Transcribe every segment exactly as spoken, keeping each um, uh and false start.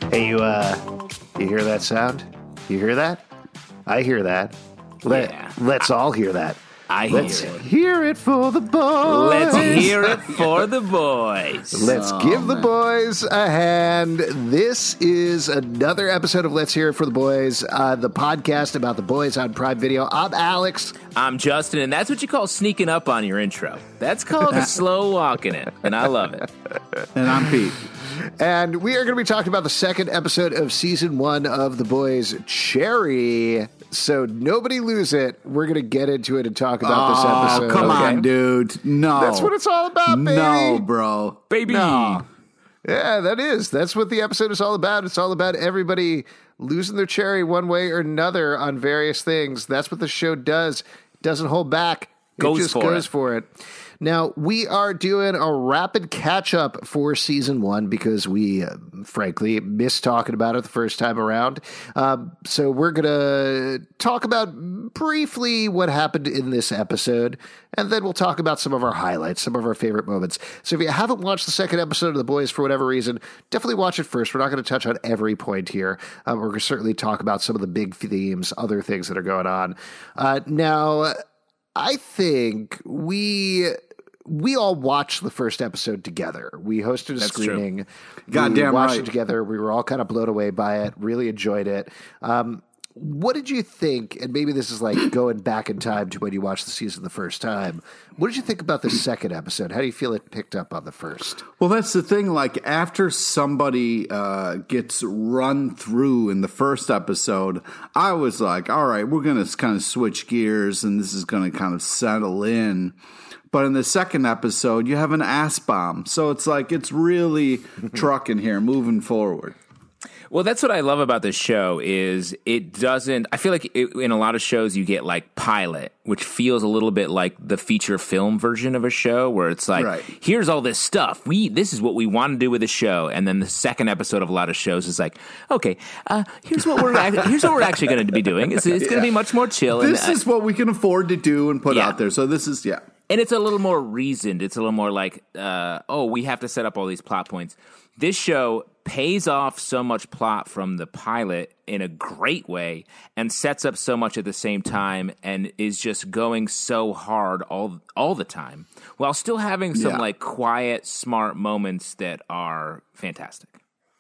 Hey, you, uh, you hear that sound? You hear that? I hear that. Let, Yeah. Let's all hear that. I hear Let's it. hear it for the boys. Let's hear it for the boys. Let's Oh, give the man. boys a hand. This is another episode of Let's Hear It for the Boys, uh, the podcast about the boys on Prime Video. I'm Alex. I'm Justin, and that's what you call sneaking up on your intro. That's called a slow walking it, and I love it. And I'm Pete. And we are going to be talking about the second episode of season one of The Boys, Cherry. So nobody lose it. We're going to get into it and talk about this Oh, episode. come okay? on, dude. No. That's what it's all about, baby. No, bro. Baby. No. Yeah, that is. That's what the episode is all about. It's all about everybody losing their cherry one way or another on various things. That's what the show does. It doesn't hold back. It Goes just for goes it. for it. Now, we are doing a rapid catch-up for season one because we, uh, frankly, missed talking about it the first time around. Um, so we're going to talk about briefly what happened in this episode, and then we'll talk about some of our highlights, some of our favorite moments. So if you haven't watched the second episode of The Boys for whatever reason, definitely watch it first. We're not going to touch on every point here. Um, we're going to certainly talk about some of the big themes, other things that are going on. Uh, now, I think we... We all watched the first episode together. We hosted a That's true. screening. We Goddamn watched right. it together. We were all kind of blown away by it. Really enjoyed it. Um, what did you think? And maybe this is like going back in time to when you watched the season the first time. What did you think about the second episode? How do you feel it picked up on the first? Well, that's the thing. Like, after somebody uh, gets run through in the first episode, I was like, all right, we're going to kind of switch gears and this is going to kind of settle in. But in the second episode, you have an ass bomb. So it's like, it's really trucking here, moving forward. Well, that's what I love about this show is it doesn't – I feel like it, in a lot of shows you get like pilot, which feels a little bit like the feature film version of a show where it's like, Right. here's all this stuff. We This is what we want to do with the show. And then the second episode of a lot of shows is like, okay, uh, here's what we're act- here's what we're actually going to be doing. It's, it's going to be much more chill. This and, uh, is what we can afford to do and put Yeah. out there. So this is, yeah. And it's a little more reasoned. It's a little more like, uh, oh, we have to set up all these plot points. This show pays off so much plot from the pilot in a great way and sets up so much at the same time and is just going so hard all all the time while still having some Yeah. like quiet, smart moments that are fantastic.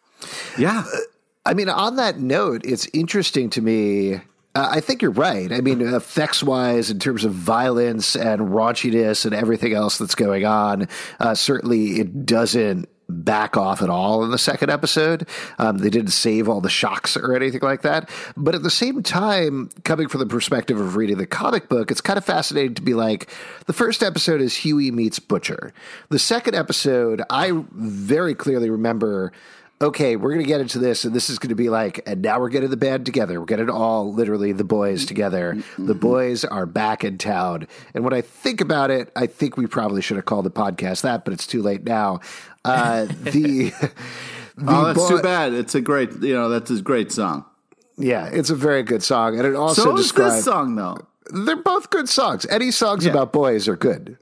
Yeah. I mean, on that note, it's interesting to me. Uh, I think you're right. I mean, effects-wise, in terms of violence and raunchiness and everything else that's going on, uh, certainly it doesn't back off at all in the second episode. Um, they didn't save all the shocks or anything like that. But at the same time, coming from the perspective of reading the comic book, it's kind of fascinating to be like, the first episode is Huey meets Butcher. The second episode, I very clearly remember, okay, we're going to get into this, and this is going to be like, and now we're getting the band together. We're getting all, literally, the boys together. The boys are back in town. And when I think about it, I think we probably should have called the podcast that, but it's too late now. Uh, the, the Oh, that's boy- too bad. It's a great, you know, that's a great song. Yeah, it's a very good song. And it also So is describes, this song, though. they're both good songs. Any songs Yeah. about boys are good.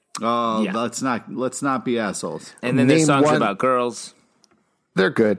Oh, Yeah. let's not let's not be assholes. And then Name there's songs one- about girls. They're good.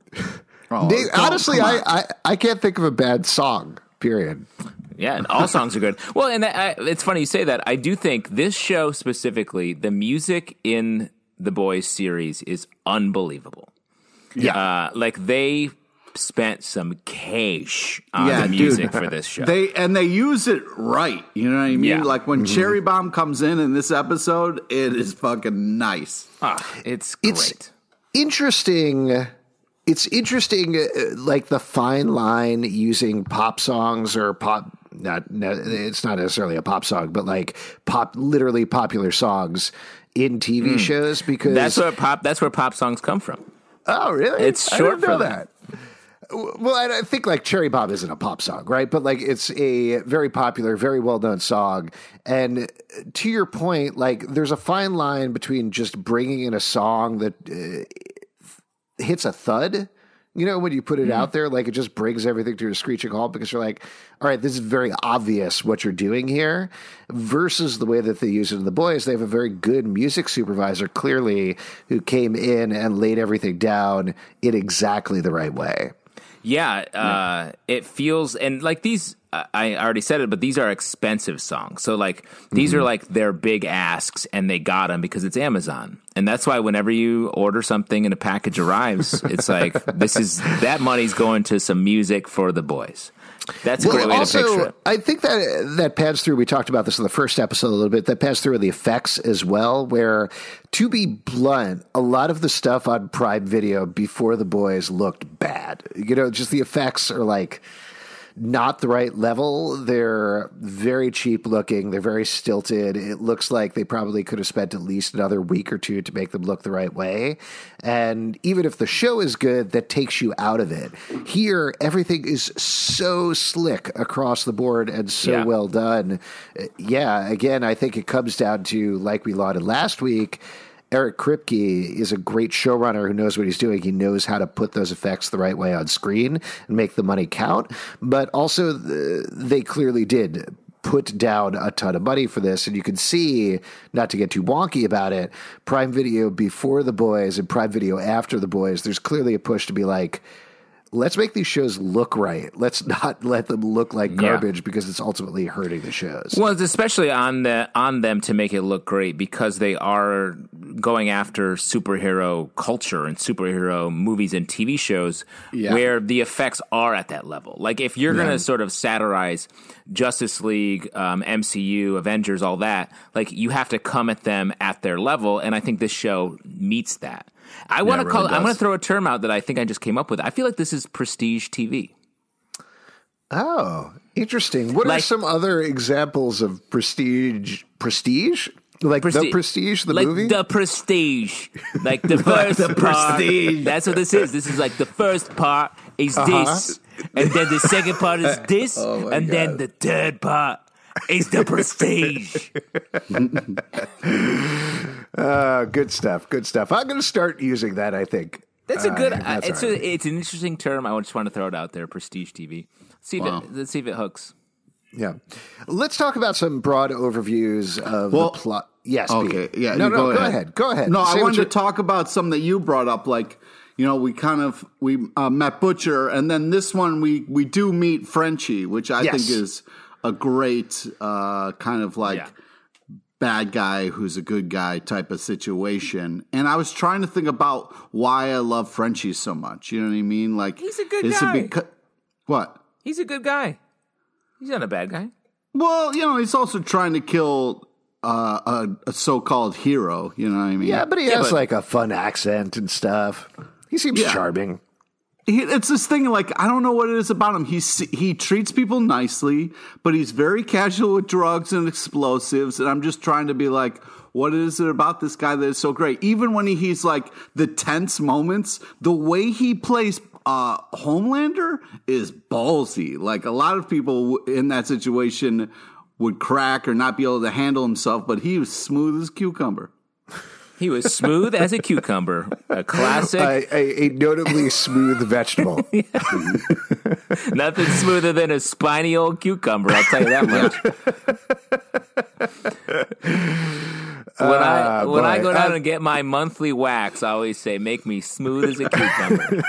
Oh, They- come- honestly, come I, on. I, I can't think of a bad song, period. Yeah, and all songs are good. Well, and that, I, it's funny you say that. I do think this show specifically, the music in the Boys series is unbelievable. Yeah. Uh, like they spent some cash on Yeah, the music dude. for this show. They and they use it right. You know what I mean? Yeah. Like when Cherry Bomb comes in in this episode, it is fucking nice. Ah, it's great. It's interesting. It's interesting, uh, like the fine line using pop songs or pop. Not, no, it's not necessarily a pop song, but like pop, literally popular songs in T V shows. Because that's where pop. That's where pop songs come from. oh, really? It's I short didn't know for that. Well, I I think like Cherry Bomb isn't a pop song, right? But like it's a very popular, very well known song. And to your point, like there's a fine line between just bringing in a song that uh, hits a thud You know, when you put it mm. out there, like it just brings everything to a screeching halt because you're like, all right, this is very obvious what you're doing here versus the way that they use it in The Boys. They have a very good music supervisor, clearly, who came in and laid everything down in exactly the right way. Yeah, uh, yeah. It feels, and like these, I already said it, but these are expensive songs. So like these mm-hmm. are like their big asks, and they got them because it's Amazon. And that's why whenever you order something and a package arrives, it's like this is that money's going to some music for The Boys. That's a well, great way also, to picture it. I think that that pans through. We talked about this in the first episode a little bit. That pans through in the effects as well. Where, to be blunt, a lot of the stuff on Prime Video before The Boys looked bad. You know, just the effects are like not the right level. They're very cheap looking. They're very stilted. It looks like they probably could have spent at least another week or two to make them look the right way. And even if the show is good, that takes you out of it. Here, everything is so slick across the board and so yeah. well done. Yeah, again, I think it comes down to, like we lauded last week, Eric Kripke is a great showrunner who knows what he's doing. He knows how to put those effects the right way on screen and make the money count. But also, the, they clearly did put down a ton of money for this. And you can see, not to get too wonky about it, Prime Video before The Boys and Prime Video after The Boys, there's clearly a push to be like, let's make these shows look right. Let's not let them look like garbage yeah. because it's ultimately hurting the shows. Well, it's especially on the on them to make it look great because they are going after superhero culture and superhero movies and T V shows yeah. where the effects are at that level. Like if you're yeah. going to sort of satirize Justice League, um, M C U, Avengers, all that, like you have to come at them at their level, and I think this show meets that. I want to yeah, call. Really I'm going to throw a term out that I think I just came up with. I feel like this is prestige T V. Oh, interesting. What like, are some other examples of prestige? Prestige, like Presti- the Prestige, the like movie, the Prestige, like the first the part. Prestige. That's what this is. This is like the first part is uh-huh. this, and then the second part is this, oh and God. then the third part is the Prestige. Uh, good stuff. Good stuff. I'm going to start using that, I think. That's a good, uh, that's it's, right. a, it's an interesting term. I just want to throw it out there, prestige T V. See if wow. it, let's see if it hooks. Yeah. Let's talk about some broad overviews of well, the plot. Yes. Okay. Pete. Yeah. No, no, go, go ahead. ahead. Go ahead. No, Say I wanted to talk about some that you brought up, like, you know, we kind of, we uh, met Butcher, and then this one we, we do meet Frenchie, which I yes. think is a great uh, kind of like, yeah. bad guy who's a good guy type of situation. And I was trying to think about why I love Frenchie so much. You know what I mean? Like he's a good is guy. It beca- what? He's a good guy. He's not a bad guy. Well, you know, he's also trying to kill uh, a, a so-called hero. You know what I mean? Yeah, but he yeah, has but- like a fun accent and stuff. He seems yeah. charming. He, it's this thing, like, I don't know what it is about him. He's, he treats people nicely, but he's very casual with drugs and explosives. And I'm just trying to be like, what is it about this guy that is so great? Even when he, he's like the tense moments, the way he plays uh, Homelander is ballsy. Like a lot of people in that situation would crack or not be able to handle himself, but he was smooth as cucumber. He was smooth as a cucumber, a classic. A, a, a notably smooth vegetable. Nothing smoother than a spiny old cucumber, I'll tell you that much. when I, when I go down I, and get my monthly wax, I always say, make me smooth as a cucumber.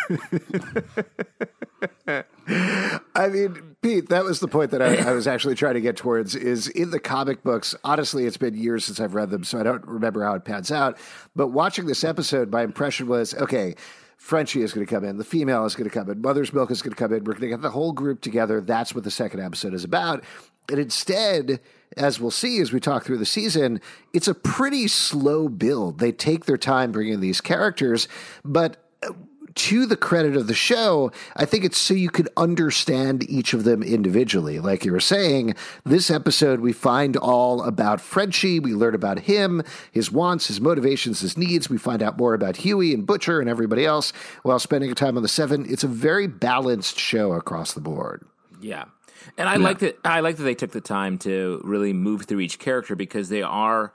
I mean, Pete, that was the point that I, I was actually trying to get towards is in the comic books. Honestly, it's been years since I've read them, so I don't remember how it pans out. But watching this episode, my impression was, okay, Frenchie is going to come in. The female is going to come in. Mother's Milk is going to come in. We're going to get the whole group together. That's what the second episode is about. And instead, as we'll see as we talk through the season, it's a pretty slow build. They take their time bringing these characters, but to the credit of the show, I think it's so you could understand each of them individually. Like you were saying, this episode, we find all about Frenchie. We learn about him, his wants, his motivations, his needs. We find out more about Huey and Butcher and everybody else while spending time on the Seven. It's a very balanced show across the board. Yeah. And I yeah. like that I like that they took the time to really move through each character because they are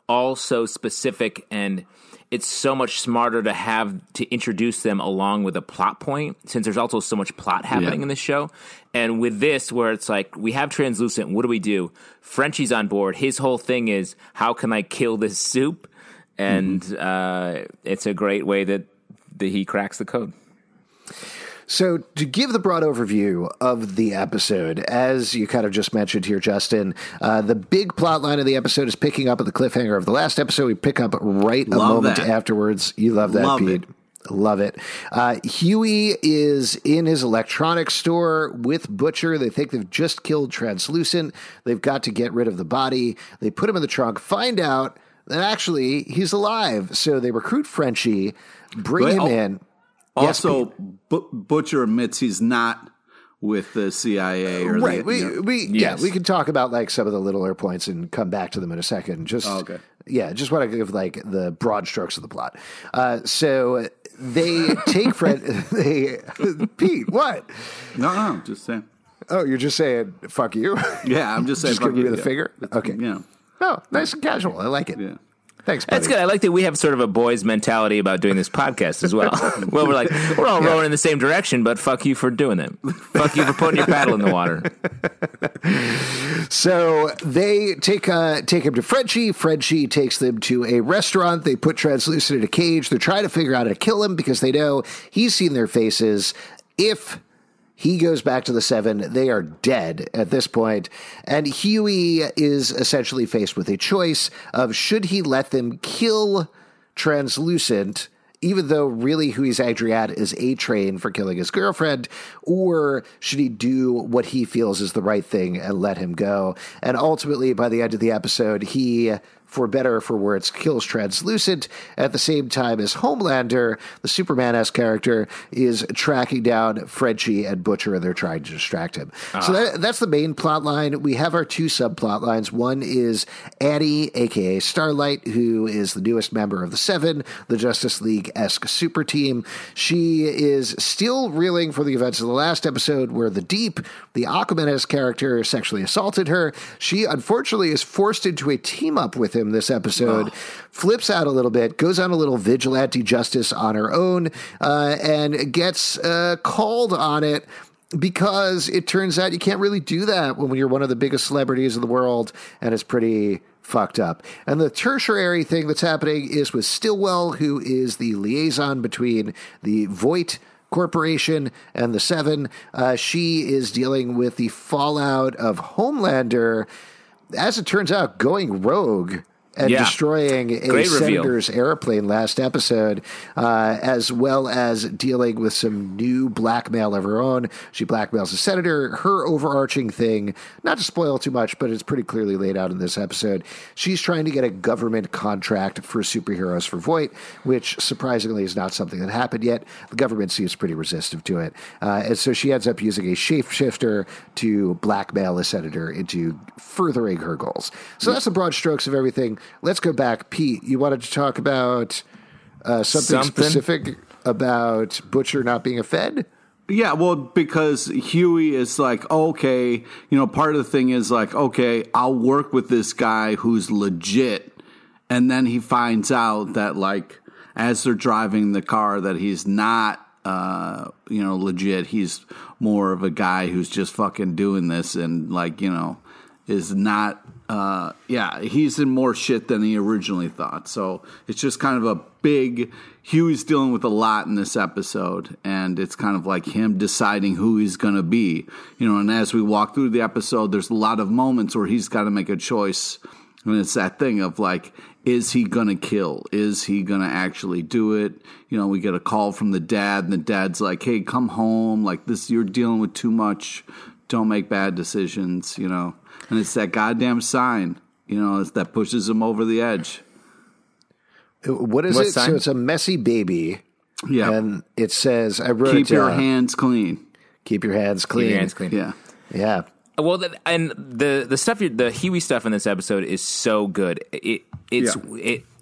all so specific, and it's so much smarter to have to introduce them along with a plot point, since there's also so much plot happening yeah. in this show. And with this, where it's like, we have Translucent, what do we do? Frenchie's on board. His whole thing is, how can I kill this soup? And mm-hmm. uh, it's a great way that, that he cracks the code. So to give the broad overview of the episode, as you kind of just mentioned here, Justin, uh, the big plot line of the episode is picking up at the cliffhanger of the last episode. We pick up right a love moment that. afterwards. You love that, love Pete. It. Love it. Uh, Huey is in his electronics store with Butcher. They think they've just killed Translucent. They've got to get rid of the body. They put him in the trunk, find out that actually he's alive. So they recruit Frenchie, bring Wait, him oh. in. Also, yes, B- Butcher admits he's not with the C I A. Or right. The, we, you know. we, yes. Yeah, we can talk about like some of the littler points and come back to them in a second. Just, oh, okay. Yeah, just want to give like the broad strokes of the plot. Uh, so they take Fred. They Pete, what? No, no, just saying. Oh, you're just saying fuck you? Yeah, I'm just saying. Just fuck giving you me the yeah. finger. Okay. Yeah. Oh, nice and casual. I like it. Yeah. Thanks, buddy. That's good. I like that we have sort of a boys' mentality about doing this podcast as well. Well, we're like, we're all rowing yeah. in the same direction, but fuck you for doing it. Fuck you for putting your paddle in the water. So they take uh, take him to Frenchie. Frenchie takes them to a restaurant. They put Translucent in a cage. They're trying to figure out how to kill him because they know he's seen their faces. If he goes back to the Seven, they are dead at this point. And Huey is essentially faced with a choice of should he let them kill Translucent, even though really Huey's angry at is A-Train for killing his girlfriend, or should he do what he feels is the right thing and let him go? And ultimately, by the end of the episode, he, for better or for worse, kills Translucent at the same time as Homelander, the Superman-esque character, is tracking down Frenchie and Butcher, and they're trying to distract him. Ah. So that, that's the main plot line. We have our two subplot lines. One is Annie, a k a. Starlight, who is the newest member of the Seven, the Justice League-esque super team. She is still reeling from the events of the last episode where the Deep, the Aquaman-esque character, sexually assaulted her. She, unfortunately, is forced into a team-up with him this episode, oh. flips out a little bit, goes on a little vigilante justice on her own, uh, and gets uh, called on it because it turns out you can't really do that when you're one of the biggest celebrities in the world, and it's pretty fucked up. And the tertiary thing that's happening is with Stillwell, who is the liaison between the Voight Corporation and the Seven. Uh, she is dealing with the fallout of Homelander, as it turns out, going rogue and yeah. destroying a Great senator's reveal. airplane last episode, uh, as well as dealing with some new blackmail of her own. She blackmails a senator. Her overarching thing, not to spoil too much, but it's pretty clearly laid out in this episode. She's trying to get a government contract for superheroes for Voight, which surprisingly is not something that happened yet. The government seems pretty resistive to it. Uh, and so she ends up using a shapeshifter to blackmail a senator into furthering her goals. So that's the broad strokes of everything. Let's go back. Pete, you wanted to talk about uh, something, something specific about Butcher not being a Fed? Yeah, well, because Huey is like, okay, you know, part of the thing is like, okay, I'll work with this guy who's legit. And then he finds out that, like, as they're driving the car, that he's not, uh, you know, legit. He's more of a guy who's just fucking doing this and, like, you know, is not, uh, yeah, he's in more shit than he originally thought. So it's just kind of a big, Huey's dealing with a lot in this episode, and it's kind of like him deciding who he's going to be. You know, and as we walk through the episode, there's a lot of moments where he's got to make a choice, and it's that thing of like, is he going to kill? Is he going to actually do it? You know, we get a call from the dad, and the dad's like, hey, come home. Like, this, you're dealing with too much. Don't make bad decisions, you know. And it's that goddamn sign, you know, it's, that pushes him over the edge. What is what it? Sign? So it's a messy baby. Yeah. And it says, I wrote Keep it down. your hands clean. Keep your hands clean. Keep your hands clean. Yeah. Yeah. Well, and the the stuff, the Huey stuff in this episode is so good. It it's yeah. it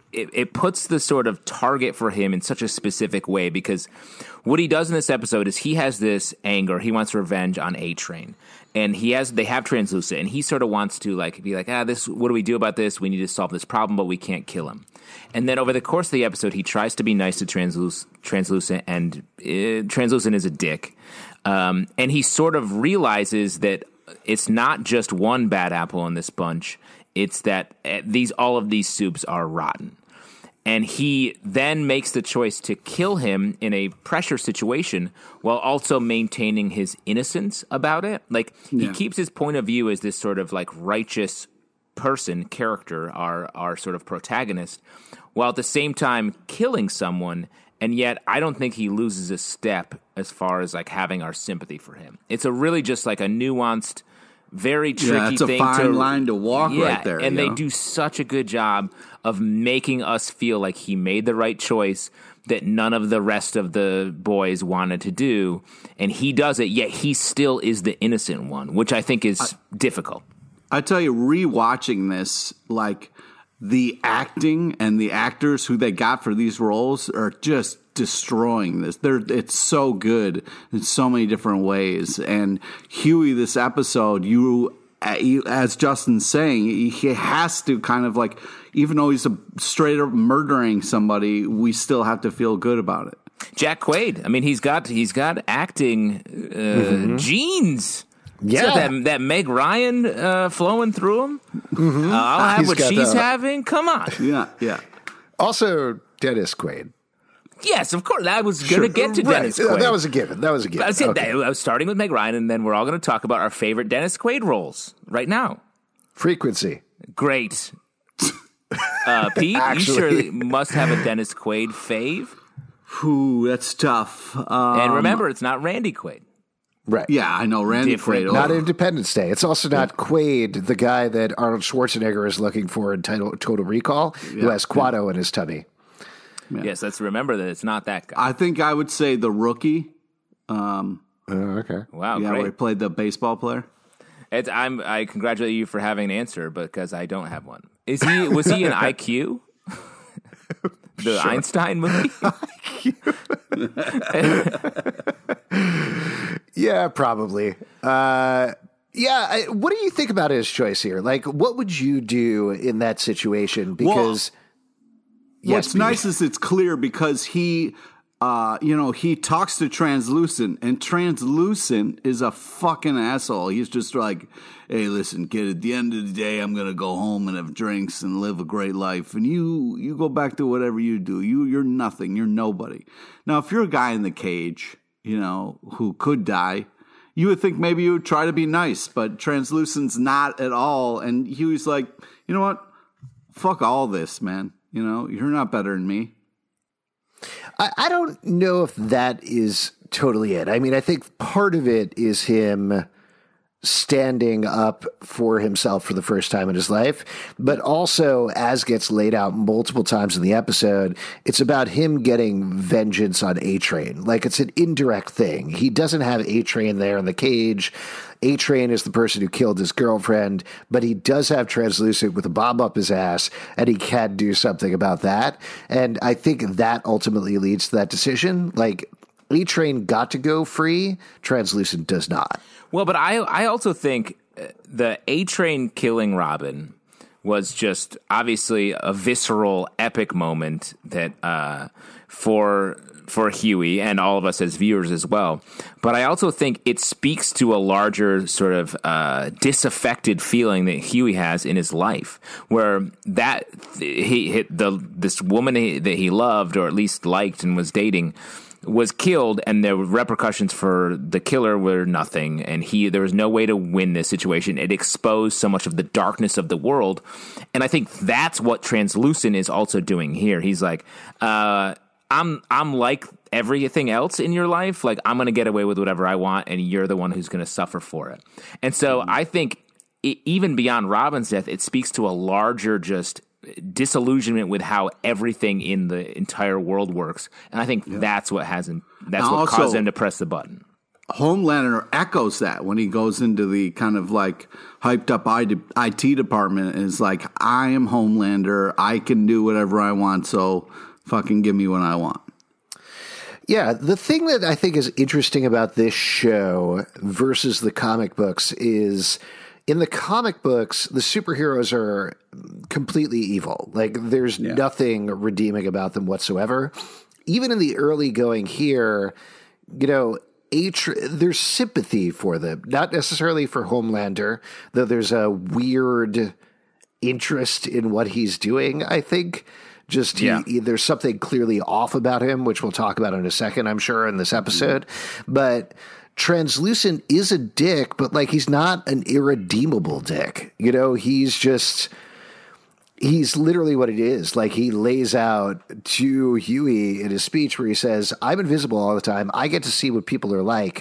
it, it puts the sort of target for him in such a specific way, because what he does in this episode is he has this anger. He wants revenge on A-Train. And he has, they have Translucent, and he sort of wants to like be like, ah, this, what do we do about this? We need to solve this problem, but we can't kill him. And then over the course of the episode, he tries to be nice to Transluc- Translucent, and uh, Translucent is a dick. Um, and he sort of realizes that it's not just one bad apple in this bunch. It's that uh, these all of these soups are rotten. And he then makes the choice to kill him in a pressure situation while also maintaining his innocence about it. Like, yeah. he keeps his point of view as this sort of like righteous person, character, our, our sort of protagonist, while at the same time killing someone. And yet I don't think he loses a step as far as like having our sympathy for him. It's a really just like a nuanced, very tricky yeah, it's a thing fine to, line to walk yeah, right there. And they know? do such a good job of making us feel like he made the right choice that none of the rest of the boys wanted to do. And he does it, yet he still is the innocent one, which I think is I, difficult. I tell you, rewatching this, like the acting and the actors who they got for these roles are just destroying this. They're, it's so good in so many different ways. And Huey, this episode, you, as Justin's saying, he has to kind of like, even though he's a straight up murdering somebody, we still have to feel good about it. Jack Quaid. I mean, he's got he's got acting uh, mm-hmm. genes. Yeah, that that Meg Ryan uh, flowing through him. Mm-hmm. Uh, I'll have he's what she's the, having. Come on. Yeah, yeah. Also, Dennis Quaid. Yes, of course. I was going to sure. get to right. Dennis Quaid. That was a given. That was a given. I was, okay. I was starting with Meg Ryan, and then we're all going to talk about our favorite Dennis Quaid roles right now. Frequency. Great. Uh, Pete, you surely must have a Dennis Quaid fave. Ooh, that's tough. Um, and remember, it's not Randy Quaid. Right. Yeah, I know Randy Different. Quaid. Not Independence Day. It's also not yeah. Quaid, the guy that Arnold Schwarzenegger is looking for in Total, Total Recall, yeah. who has Quado yeah. in his tummy. Yeah. Yes, let's remember that it's not that guy. I think I would say the Rookie. Um, oh, okay. Wow, yeah, great. where he played the baseball player. It's, I'm, I congratulate you for having an answer because I don't have one. Is he? Was he an I Q? The sure. Einstein movie? Yeah, probably. Uh, yeah, I, what do you think about his choice here? Like, what would you do in that situation? Because well, yes, what's nice is it's clear because he, uh, you know, he talks to Translucent, and Translucent is a fucking asshole. He's just like, hey, listen, kid, at the end of the day, I'm going to go home and have drinks and live a great life. And you you go back to whatever you do. You, you're nothing. You're nobody. Now, if you're a guy in the cage, you know, who could die, you would think maybe you would try to be nice. But Translucent's not at all. And Huey's like, you know what? Fuck all this, man. You know, you're not better than me. I, I don't know if that is totally it. I mean, I think part of it is him standing up for himself for the first time in his life. But also, as gets laid out multiple times in the episode, it's about him getting vengeance on A-Train. Like, it's an indirect thing. He doesn't have A-Train there in the cage. A-Train is the person who killed his girlfriend, but he does have Translucent with a bomb up his ass, and he can do something about that. And I think that ultimately leads to that decision. Like, A-Train got to go free, Translucent does not. Well, but I I also think the A-Train killing Robin was just obviously a visceral, epic moment that uh, for for Huey and all of us as viewers as well. But I also think it speaks to a larger sort of uh, disaffected feeling that Huey has in his life, where that he hit the this woman he, that he loved or at least liked and was dating was killed, and the repercussions for the killer were nothing, and he there was no way to win this situation. It exposed so much of the darkness of the world, and I think that's what Translucent is also doing here. He's like, uh, I'm I'm like everything else in your life. Like, I'm going to get away with whatever I want, and you're the one who's going to suffer for it. And so I think it, even beyond Robin's death, it speaks to a larger just disillusionment with how everything in the entire world works, and I think yeah. that's what hasn't. That's now what also, caused him to press the button. Homelander echoes that when he goes into the kind of like hyped up I T department and is like, I am Homelander. I can do whatever I want. So fucking give me what I want. Yeah, the thing that I think is interesting about this show versus the comic books is in the comic books, the superheroes are completely evil. Like, there's yeah. nothing redeeming about them whatsoever. Even in the early going here, you know, H, there's sympathy for them, not necessarily for Homelander, though there's a weird interest in what he's doing, I think. Just he, yeah. he, there's something clearly off about him, which we'll talk about in a second, I'm sure, in this episode. Mm-hmm. But Translucent is a dick, but like he's not an irredeemable dick. You know, he's just he's literally what it is. Like he lays out to Huey in his speech where he says, I'm invisible all the time. I get to see what people are like.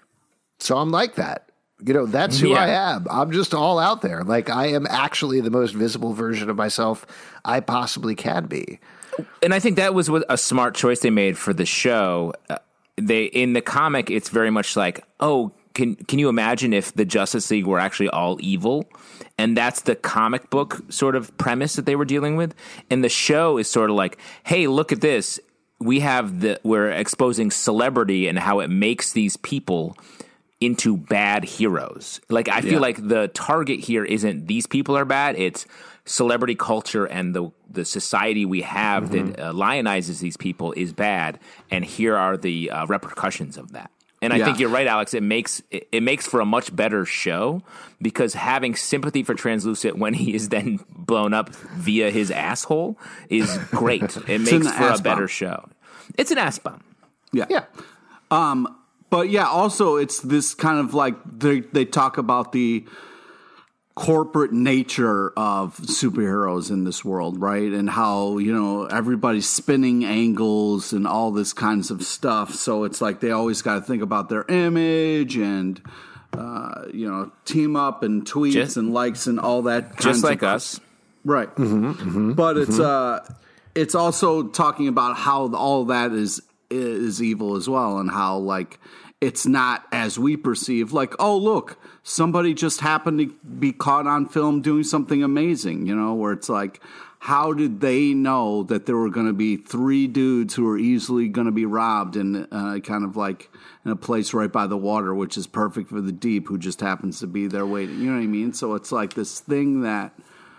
So I'm like that. You know, that's who yeah. I am. I'm just all out there. Like, I am actually the most visible version of myself I possibly can be. And I think that was what a smart choice they made for the show. Uh, they in the comic, it's very much like, oh, can can you imagine if the Justice League were actually all evil? And that's the comic book sort of premise that they were dealing with. And the show is sort of like, hey, look at this. We have the we're exposing celebrity and how it makes these people into bad heroes. Like, I feel yeah. like the target here isn't these people are bad. It's celebrity culture and the the society we have mm-hmm. that uh, lionizes these people is bad. And here are the uh, repercussions of that. And I yeah. think you're right, Alex. It makes it, it makes for a much better show because having sympathy for Translucent when he is then blown up via his asshole is great. It makes for a better show. It's an ass bomb. Yeah. Yeah. Um, But yeah, also it's this kind of like they they talk about the corporate nature of superheroes in this world, right? And how, you know, everybody's spinning angles and all this kinds of stuff. So it's like they always got to think about their image and, uh, you know, team up and tweets just, and likes and all that. Just like of, us. Right. Mm-hmm, mm-hmm, but mm-hmm. it's uh, it's also talking about how all that is is evil as well and how, like, it's not as we perceive, like, oh, look, somebody just happened to be caught on film doing something amazing, you know, where it's like, how did they know that there were going to be three dudes who were easily going to be robbed in uh, kind of like in a place right by the water, which is perfect for the deep, who just happens to be there waiting, you know what I mean? So it's like this thing that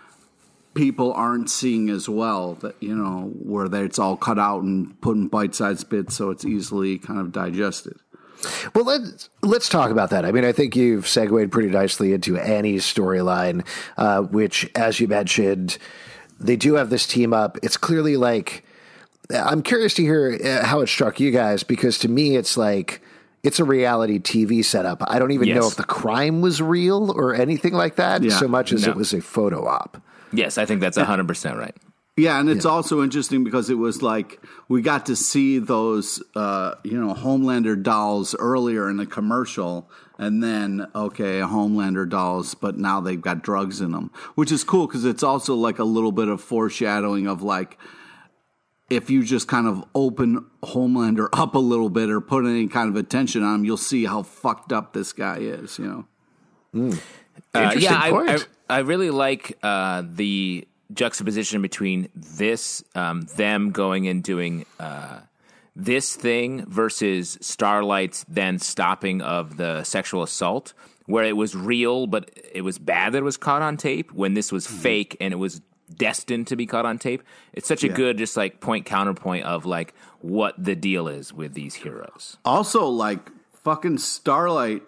people aren't seeing as well, that, you know, where it's all cut out and put in bite-sized bits so it's easily kind of digested. Well, let's let's talk about that. I mean, I think you've segued pretty nicely into Annie's storyline, uh, which, as you mentioned, they do have this team up. It's clearly like, I'm curious to hear how it struck you guys, because to me, it's like, it's a reality T V setup. I don't even yes. know if the crime was real or anything like that, yeah. so much as no. it was a photo op. Yes, I think that's one hundred percent right. Yeah, and it's yeah. also interesting because it was like we got to see those, uh, you know, Homelander dolls earlier in the commercial, and then, okay, Homelander dolls, but now they've got drugs in them, which is cool because it's also like a little bit of foreshadowing of like, if you just kind of open Homelander up a little bit or put any kind of attention on him, you'll see how fucked up this guy is, you know? Mm. Uh, yeah, I, I, I really like uh, the juxtaposition between this, um, them going and doing uh, this thing versus Starlight's then stopping of the sexual assault, where it was real, but it was bad that it was caught on tape, when this was mm-hmm. fake and it was destined to be caught on tape. It's such a yeah. good, just like point counterpoint of like what the deal is with these heroes. Also, like fucking Starlight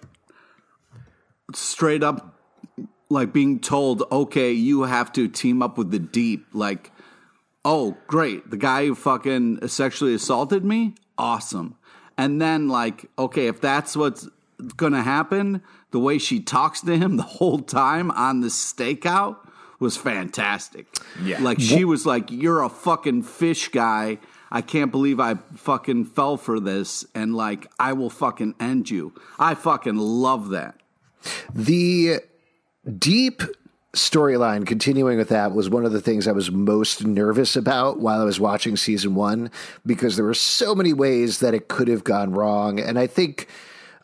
straight up like being told, okay, you have to team up with the Deep. Like, oh, great. The guy who fucking sexually assaulted me? Awesome. And then, like, okay, if that's what's going to happen, the way she talks to him the whole time on the stakeout was fantastic. Yeah. Like, she was like, you're a fucking fish guy. I can't believe I fucking fell for this. And, like, I will fucking end you. I fucking love that. The Deep storyline, continuing with that, was one of the things I was most nervous about while I was watching season one, because there were so many ways that it could have gone wrong. And I think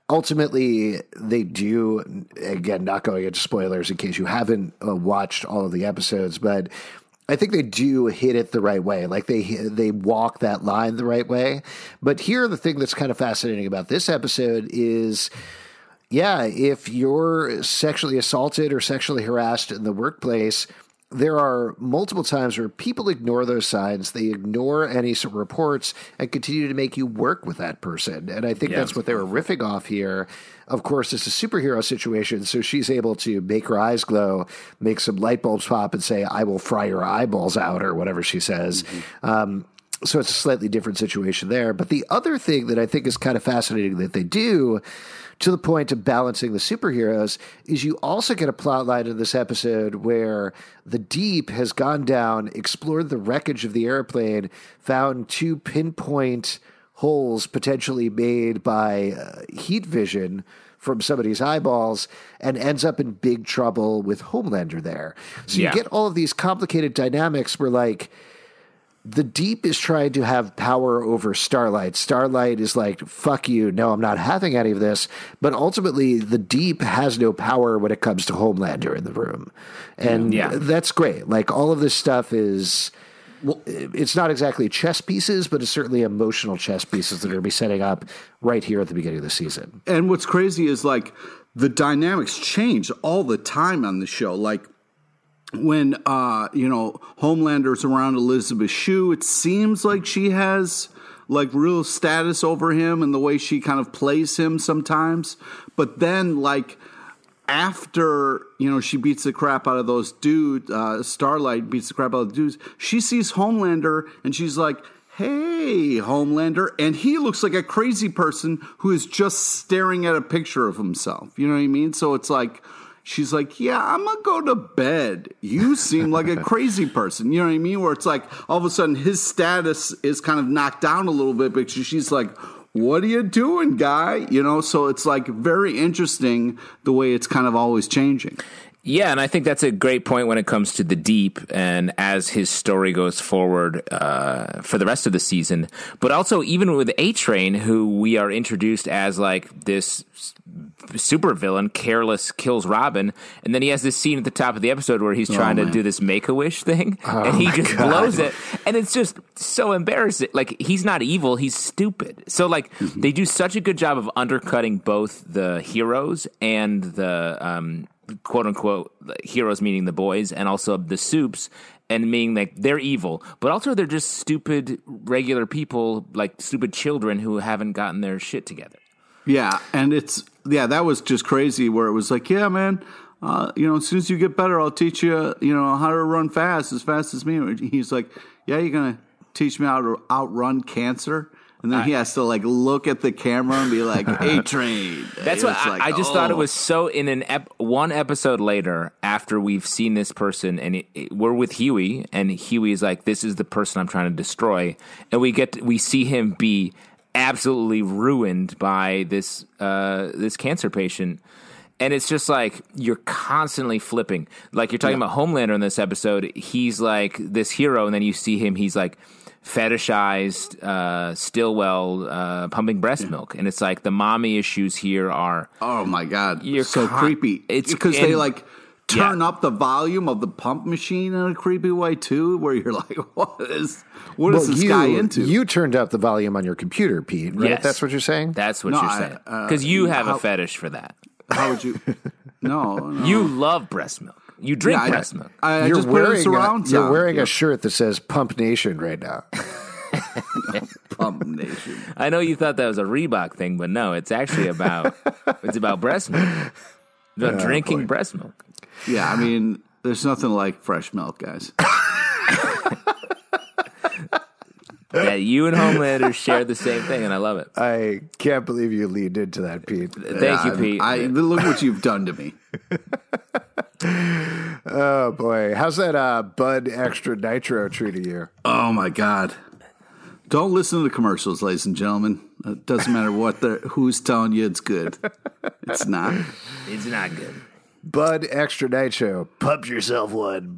ultimately, they do, again, not going into spoilers in case you haven't uh, watched all of the episodes, but I think they do hit it the right way. Like they they walk that line the right way. But here, the thing that's kind of fascinating about this episode is, yeah, if you're sexually assaulted or sexually harassed in the workplace, there are multiple times where people ignore those signs. They ignore any sort of reports and continue to make you work with that person. And I think yeah. that's what they were riffing off here. Of course, it's a superhero situation, so she's able to make her eyes glow, make some light bulbs pop, and say, I will fry your eyeballs out, or whatever she says. Mm-hmm. Um, so it's a slightly different situation there. But the other thing that I think is kind of fascinating that they do, to the point of balancing the superheroes, is you also get a plot line in this episode where the Deep has gone down, explored the wreckage of the airplane, found two pinpoint holes potentially made by uh, heat vision from somebody's eyeballs, and ends up in big trouble with Homelander there. So yeah. you get all of these complicated dynamics where, like, the Deep is trying to have power over Starlight. Starlight is like, fuck you, no, I'm not having any of this. But ultimately, the Deep has no power when it comes to Homelander in the room. And yeah. that's great. Like, all of this stuff is, well, it's not exactly chess pieces, but it's certainly emotional chess pieces that are going to be setting up right here at the beginning of the season. And what's crazy is, like, the dynamics change all the time on the show. Like, when, uh, you know, Homelander's around Elizabeth Shue, it seems like she has, like, real status over him and the way she kind of plays him sometimes. But then, like, after, you know, she beats the crap out of those dudes, uh, Starlight beats the crap out of the dudes, she sees Homelander and she's like, hey, Homelander. And he looks like a crazy person who is just staring at a picture of himself. You know what I mean? So it's like, she's like, yeah, I'm going to go to bed. You seem like a crazy person. You know what I mean? Where it's like, all of a sudden, his status is kind of knocked down a little bit because she's like, what are you doing, guy? You know, so it's like very interesting the way it's kind of always changing. Yeah, and I think that's a great point when it comes to the Deep and as his story goes forward uh, for the rest of the season. But also even with A-Train, who we are introduced as like this super villain, careless, kills Robin, and then he has this scene at the top of the episode where he's trying oh, to do this Make-A-Wish thing, oh, and he just God. blows it, and it's just so embarrassing. Like, he's not evil, he's stupid. So, like, mm-hmm. they do such a good job of undercutting both the heroes and the um, quote-unquote heroes, meaning the boys, and also the Supes, and meaning like they're evil, but also they're just stupid, regular people, like stupid children who haven't gotten their shit together. Yeah, and it's, yeah, that was just crazy where it was like, yeah, man, uh, you know, as soon as you get better, I'll teach you, you know, how to run fast, as fast as me. He's like, yeah, you're going to teach me how to outrun cancer? And then I, he has to, like, look at the camera and be like, A-Train. That's what I, like, I just oh. thought it was so, in an ep- one episode later, after we've seen this person, and it, it, we're with Huey, and Huey is like, this is the person I'm trying to destroy. And we get to, we see him be absolutely ruined by this uh, this cancer patient, and it's just like you're constantly flipping. Like you're talking yeah. about Homelander in this episode, he's like this hero, and then you see him, he's like fetishized uh, Stillwell uh, pumping breast yeah. milk, and it's like the mommy issues here are oh my god, you're so con- creepy. It's because they like turn yeah. up the volume of the pump machine in a creepy way too, where you're like, what is what well, is this you, guy into? You turned up the volume on your computer, Pete, right? Yes. That's what you're saying? That's what no, you're saying. Because uh, you have how, a fetish for that. How would you? No, no. You love breast milk. You drink yeah, breast milk. I, I you're just wearing put a surround a, You're sound. wearing yeah. a shirt that says Pump Nation right now. Pump Nation. I know you thought that was a Reebok thing, but no, it's actually about it's about breast milk. It's about oh, drinking boy. breast milk. Yeah, I mean, there's nothing like fresh milk, guys. Yeah, you and Homelander share the same thing, and I love it. I can't believe you leaned into that, Pete. Thank yeah, you, Pete. I, I, look what you've done to me. Oh, boy. How's that uh, Bud Extra Nitro treating you? Oh, my God. Don't listen to the commercials, ladies and gentlemen. It doesn't matter what they're, who's telling you it's good. It's not. It's not good. Bud Extra Nitro, pump yourself one.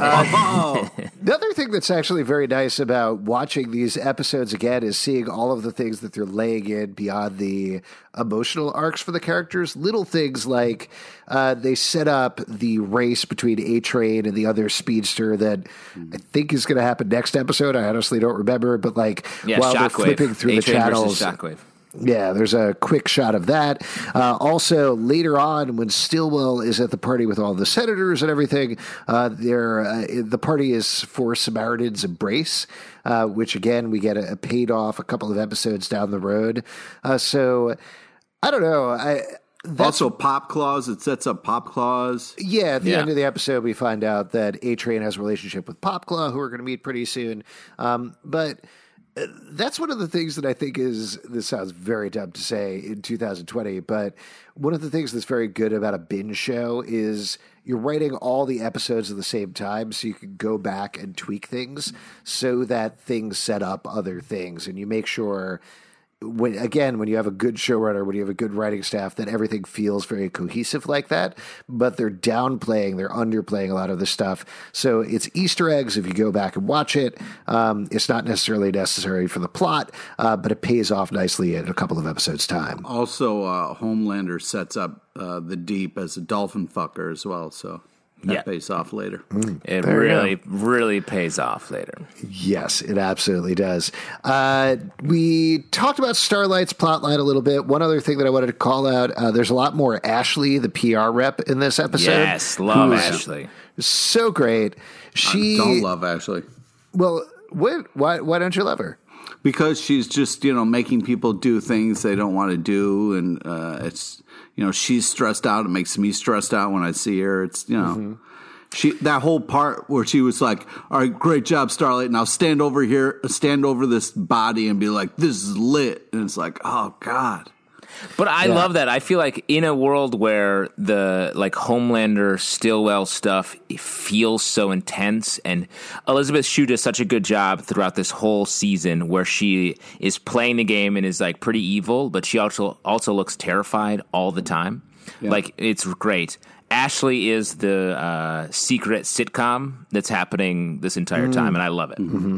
Uh, the other thing that's actually very nice about watching these episodes again is seeing all of the things that they're laying in beyond the emotional arcs for the characters. Little things like uh, they set up the race between A-Train and the other speedster that I think is going to happen next episode. I honestly don't remember, but like yeah, while Shockwave. they're flipping through A-Train the channels. versus Shockwave. Yeah, there's a quick shot of that. Uh, also, later on, when Stillwell is at the party with all the senators and everything, uh, there uh, the party is for Samaritan's Embrace, uh, which, again, we get a, a paid off a couple of episodes down the road. Uh, so, I don't know. I That's, also, Pop Claus. It sets up Pop Claus. Yeah, at the yeah. end of the episode, we find out that A-Train has a relationship with Pop Claw, who we're going to meet pretty soon. Um, but... That's one of the things that I think is, this sounds very dumb to say in two thousand twenty, but one of the things that's very good about a binge show is you're writing all the episodes at the same time so you can go back and tweak things so that things set up other things. And you make sure, when again, when you have a good showrunner, when you have a good writing staff, that everything feels very cohesive like that, but they're downplaying, they're underplaying a lot of the stuff. So it's Easter eggs if you go back and watch it. Um, it's not necessarily necessary for the plot, uh, but it pays off nicely in a couple of episodes' time. Also, uh, Homelander sets up uh, the Deep as a dolphin fucker as well, so that yeah. pays off later. Mm, it really, really pays off later. Yes, it absolutely does. Uh, we talked about Starlight's plotline a little bit. One other thing that I wanted to call out, uh, there's a lot more Ashley, the P R rep, in this episode. Yes, love Ashley. So great. She I don't love Ashley. Well, what, why, why don't you love her? Because she's just, you know, making people do things they don't want to do. And uh, it's, you know, she's stressed out. It makes me stressed out when I see her. It's, you know, mm-hmm. she that whole part where she was like, all right, great job, Starlight. Now stand over here, stand over this body and be like, this is lit. And it's like, oh, God. But I yeah. love that. I feel like in a world where the like Homelander Stillwell stuff feels so intense, and Elizabeth Shue does such a good job throughout this whole season where she is playing the game and is like pretty evil, but she also also looks terrified all the time. Yeah. Like it's great. Ashley is the uh, secret sitcom that's happening this entire mm. time, and I love it. Mm-hmm.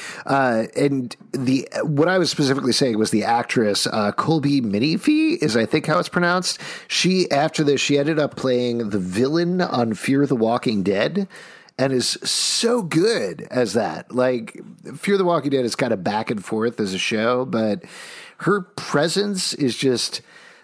Uh, and the what I was specifically saying was the actress uh, Colby Minifie is I think how it's pronounced. She after this she ended up playing the villain on Fear the Walking Dead, and is so good as that. Like Fear the Walking Dead is kind of back and forth as a show, but her presence is just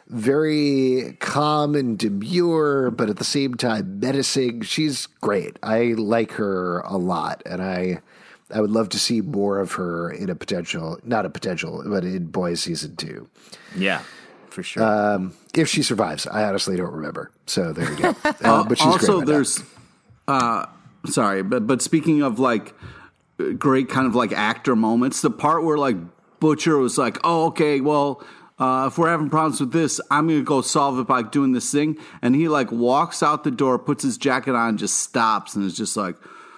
very calm and demure, but at the same time menacing. She's great. I like her a lot, and I. I would love to see more of her in a potential, not a potential, but in Boys season two. Yeah, for sure. Um, if she survives, I honestly don't remember. So there you go. Uh, but she's also, great there's, uh, sorry, but but speaking of like great kind of like actor moments, the part where like Butcher was like, oh, okay, well, uh, if we're having problems with this, I'm going to go solve it by doing this thing. And he like walks out the door, puts his jacket on, just stops and is just like,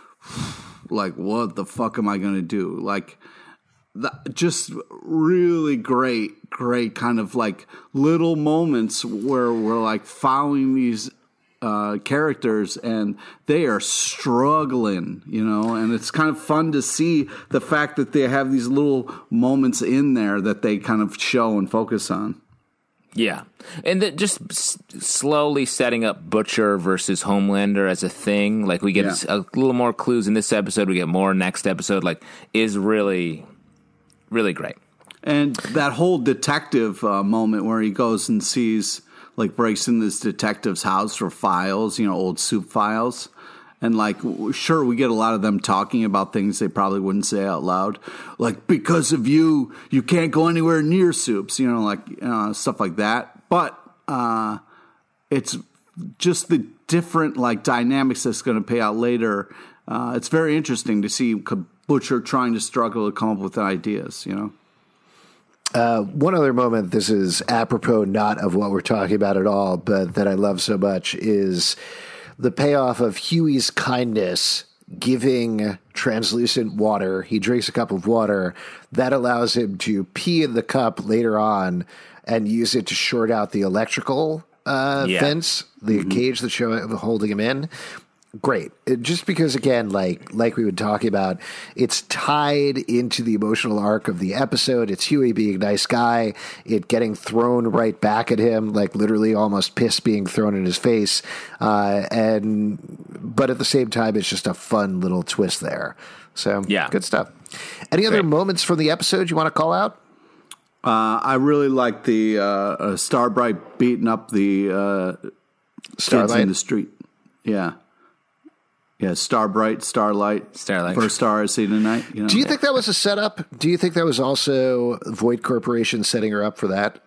like, what the fuck am I going to do? Like, the, just really great, great kind of like little moments where we're like following these uh, characters and they are struggling, you know, and it's kind of fun to see the fact that they have these little moments in there that they kind of show and focus on. Yeah. And the, just s- slowly setting up Butcher versus Homelander as a thing. Like we get yeah. a little more clues in this episode. We get more next episode. Like is really, really great. And that whole detective uh, moment where he goes and sees, like breaks in this detective's house for files, you know, old soup files. And, like, sure, we get a lot of them talking about things they probably wouldn't say out loud. Like, because of you, you can't go anywhere near soups, you know, like, uh, stuff like that. But uh, it's just the different, like, dynamics that's going to pay out later. Uh, it's very interesting to see Butcher trying to struggle to come up with ideas, you know. Uh, one other moment, this is apropos not of what we're talking about at all, but that I love so much is the payoff of Huey's kindness giving translucent water. He drinks a cup of water. That allows him to pee in the cup later on and use it to short out the electrical uh, Yeah. fence, the Mm-hmm. cage that's showing, holding him in. Great. It, just because, again, like like we were talking about, it's tied into the emotional arc of the episode. It's Huey being a nice guy, it getting thrown right back at him, like literally almost piss being thrown in his face. Uh, and but at the same time, it's just a fun little twist there. So Yeah. good stuff. Any other Great. moments from the episode you want to call out? Uh, I really like the uh, uh, Starbright beating up the uh, kids Starlight? in the street. Yeah. Yeah, Starbright, Starlight. Starlight. First star I see tonight. You know? Do you think that was a setup? Do you think that was also Voight Corporation setting her up for that?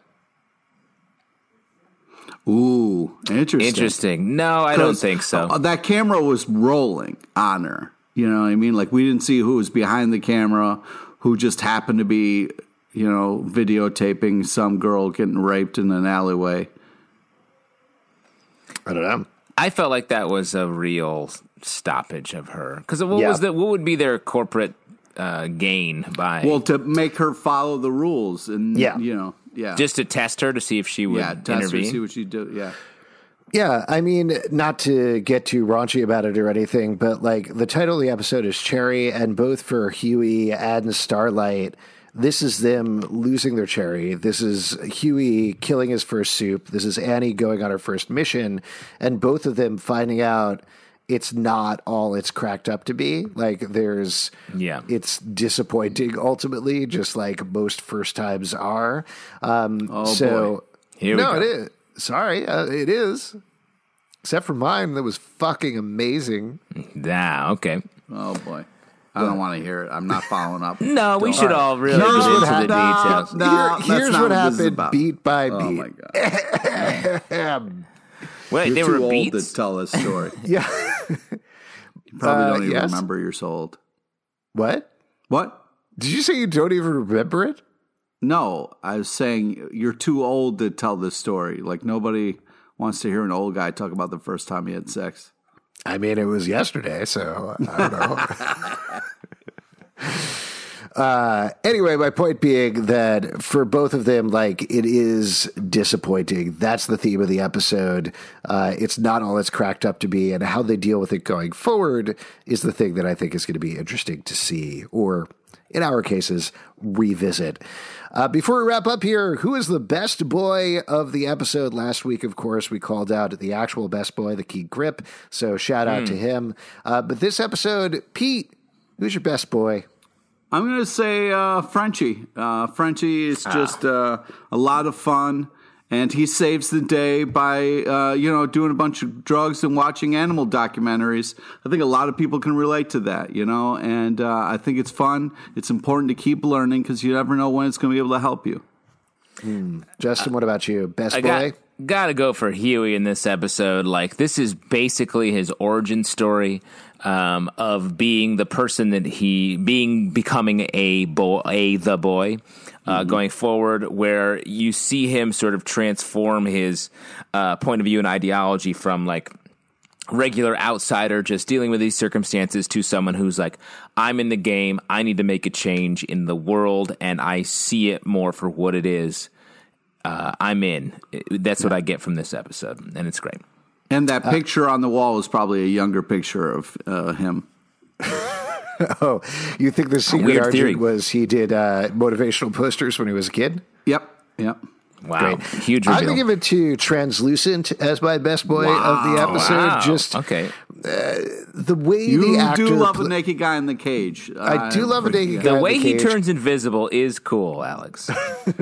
Ooh, interesting. Interesting. No, I don't 'Cause, think so. uh, that camera was rolling on her. You know what I mean? Like, we didn't see who was behind the camera, who just happened to be, you know, videotaping some girl getting raped in an alleyway. I don't know. I felt like that was a real stoppage of her. Because what Yeah. was the, what would be their corporate uh, gain by Well, to make her follow the rules and, Yeah. you know, yeah. just to test her to see if she would yeah, test her, intervene? see what she do. Yeah. Yeah, I mean, not to get too raunchy about it or anything, but like the title of the episode is Cherry, and both for Huey and Starlight, this is them losing their cherry. This is Huey killing his first soup. This is Annie going on her first mission, and both of them finding out it's not all it's cracked up to be. Like there's, Yeah. it's disappointing ultimately, just like most first times are. Um, Oh, so boy. Here we no, go. it is. Sorry, uh, it is. Except for mine, that was fucking amazing. Nah, okay. Oh, boy. I don't want to hear it. I'm not following up. No, we Don't. should all really Here's get what into the happened. details. No, Here- that's here's not what this is happened, about. beat by Oh, beat. my God. Wait, You're they too were old beats? to tell this story. Yeah. You probably Uh, don't even yes. remember you're so old. What? What? Did you say you don't even remember it? No, I was saying you're too old to tell this story. Like, nobody wants to hear an old guy talk about the first time he had sex. I mean, it was yesterday, so I don't know. Uh, anyway, my point being that for both of them, like, it is disappointing. That's the theme of the episode. Uh, it's not all it's cracked up to be, and how they deal with it going forward is the thing that I think is going to be interesting to see, or in our cases, revisit. Uh, before we wrap up here, who is the best boy of the episode? Last week, of course, we called out the actual best boy, the Key Grip, so shout out to him. Uh, but this episode, Pete, who's your best boy? I'm going to say uh, Frenchie. Uh, Frenchie is just uh, a lot of fun, and he saves the day by, uh, you know, doing a bunch of drugs and watching animal documentaries. I think a lot of people can relate to that, you know, and uh, I think it's fun. It's important to keep learning because you never know when it's going to be able to help you. Justin, what about you? Best I boy? got gotta go for Huey in this episode. Like, this is basically his origin story um, of being the person that he being becoming a boy, a the boy. Uh, Mm-hmm. going forward, where you see him sort of transform his uh, point of view and ideology from like regular outsider just dealing with these circumstances to someone who's like, I'm in the game, I need to make a change in the world, and I see it more for what it is. Uh, I'm in. That's what I get from this episode, and it's great. And that picture on the wall is probably a younger picture of uh, him. Oh, you think the secret Weird theory. argument was he did uh, motivational posters when he was a kid? Yep, yep. Wow, Great. huge I'm reveal. going to give it to Translucent as my best boy of the episode. Wow. Just okay. the way You the actor do love pl- a naked guy in the cage. I do love a naked guy The in way he cage. turns invisible is cool, Alex.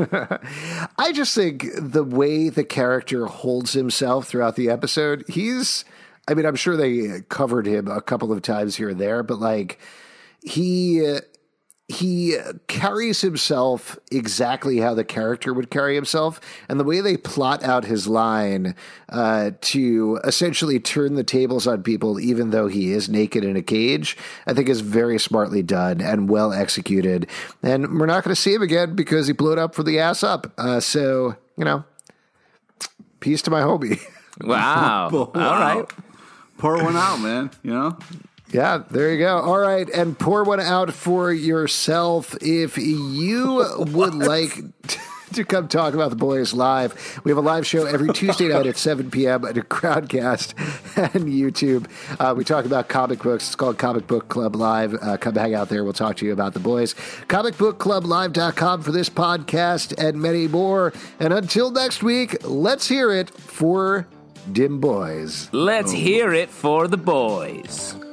I just think the way the character holds himself throughout the episode, he's, I mean, I'm sure they covered him a couple of times here and there, but like he, he carries himself exactly how the character would carry himself. And the way they plot out his line uh, to essentially turn the tables on people, even though he is naked in a cage, I think is very smartly done and well executed. And we're not going to see him again because he blew it up for the ass up. Uh, so, you know, peace to my homie. Wow. Wow. All right. Pour one out, man. You know? Yeah, there you go. All right, and pour one out for yourself if you would like to come talk about The Boys live. We have a live show every Tuesday night at seven p.m. at Crowdcast and YouTube. Uh, we talk about comic books. It's called Comic Book Club Live. Uh, come hang out there. We'll talk to you about The Boys. comic book club live dot com for this podcast and many more. And until next week, let's hear it for Dim Boys. Let's oh. hear it for the boys.